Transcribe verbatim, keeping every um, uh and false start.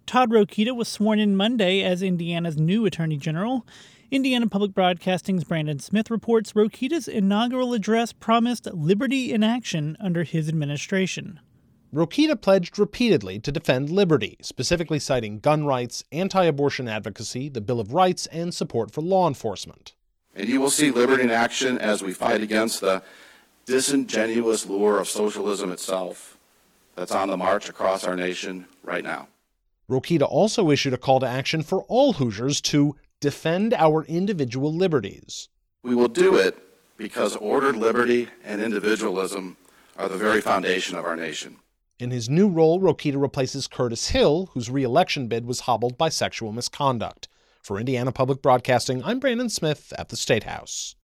Todd Rokita was sworn in Monday as Indiana's new Attorney General. Indiana Public Broadcasting's Brandon Smith reports Rokita's inaugural address promised liberty in action under his administration. Rokita pledged repeatedly to defend liberty, specifically citing gun rights, anti-abortion advocacy, the Bill of Rights, and support for law enforcement. And you will see liberty in action as we fight against the disingenuous lure of socialism itself that's on the march across our nation right now. Rokita also issued a call to action for all Hoosiers to defend our individual liberties. We will do it because ordered liberty and individualism are the very foundation of our nation. In his new role, Rokita replaces Curtis Hill, whose re-election bid was hobbled by sexual misconduct. For Indiana Public Broadcasting, I'm Brandon Smith at the State House.